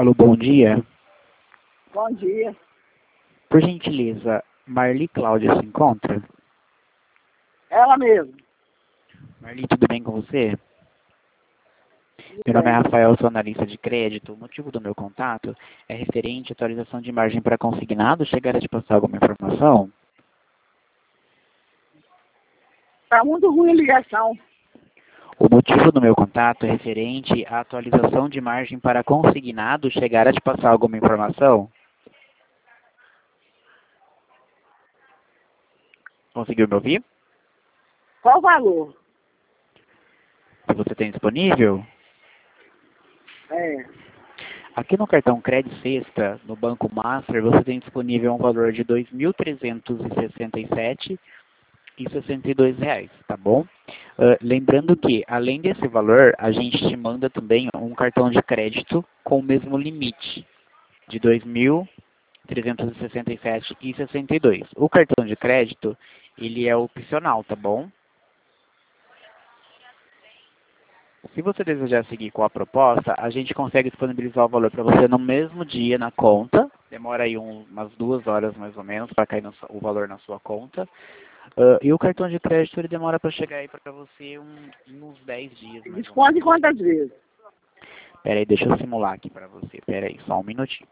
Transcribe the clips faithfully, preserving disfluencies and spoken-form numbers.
Alô, bom dia. Bom dia. Por gentileza, Marli Cláudia se encontra? Ela mesmo. Marli, tudo bem com você? Tudo Meu nome é bem. Rafael, sou analista de crédito. O motivo do meu contato é referente à atualização de margem para consignado. Chegaram a te passar alguma informação? Tá muito ruim a ligação. O motivo do meu contato é referente à atualização de margem para consignado. Chegaram a te passar alguma informação? Conseguiu me ouvir? Qual o valor? Que você tem disponível? É. Aqui no cartão Crédito Sexta, no Banco Master, você tem disponível um valor de dois mil trezentos e sessenta e sete reais e sessenta e dois reais, tá bom? Uh, lembrando que, além desse valor, a gente te manda também um cartão de crédito com o mesmo limite, de dois mil trezentos e sessenta e sete reais e sessenta e dois centavos. O cartão de crédito, ele é opcional, tá bom? Se você desejar seguir com a proposta, a gente consegue disponibilizar o valor para você no mesmo dia na conta. Demora aí um, umas duas horas mais ou menos para cair no, o valor na sua conta. Uh, e o cartão de crédito ele demora para chegar aí para você um, em uns dez dias mais ou Desconto em menos. quantas vezes? Pera aí, deixa eu simular aqui para você. Pera aí, só um minutinho.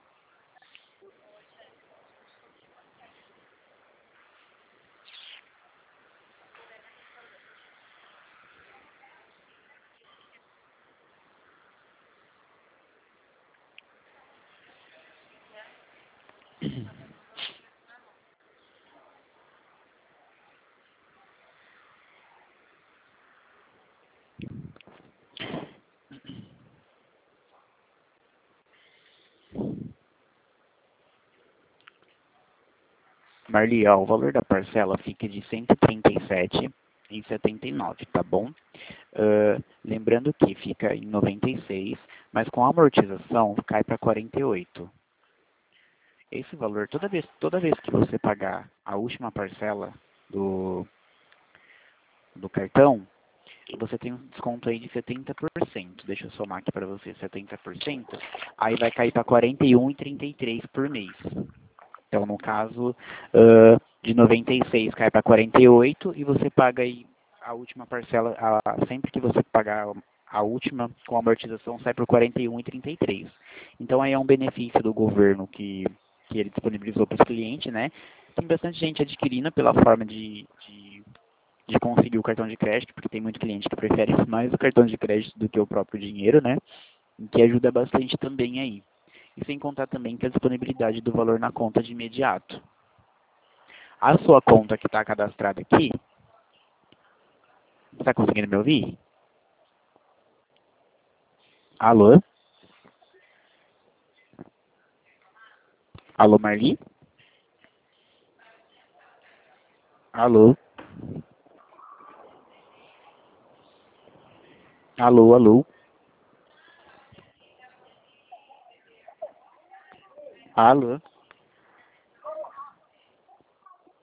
Marli, ó, o valor da parcela fica de cento e trinta e sete reais e setenta e nove centavos, tá bom? Uh, lembrando que fica em noventa e seis, mas com a amortização cai para quarenta e oito. Esse valor, toda vez, toda vez que você pagar a última parcela do, do cartão, você tem um desconto aí de setenta por cento. Deixa eu somar aqui para você, setenta por cento. Aí vai cair para quarenta e um reais e trinta e três centavos por mês. Então, no caso, uh, de noventa e seis cai para quarenta e oito e você paga aí a última parcela, a, sempre que você pagar a última com amortização, sai por quarenta e um reais e trinta e três centavos. Então, aí é um benefício do governo que, que ele disponibilizou para os clientes, né? Tem bastante gente adquirindo pela forma de, de, de conseguir o cartão de crédito, porque tem muito cliente que prefere mais o cartão de crédito do que o próprio dinheiro, né? Que ajuda bastante também aí. E sem contar também que a disponibilidade do valor na conta de imediato. A sua conta que está cadastrada aqui, está conseguindo me ouvir? Alô? Alô, Marli? Alô? Alô, alô? Alô?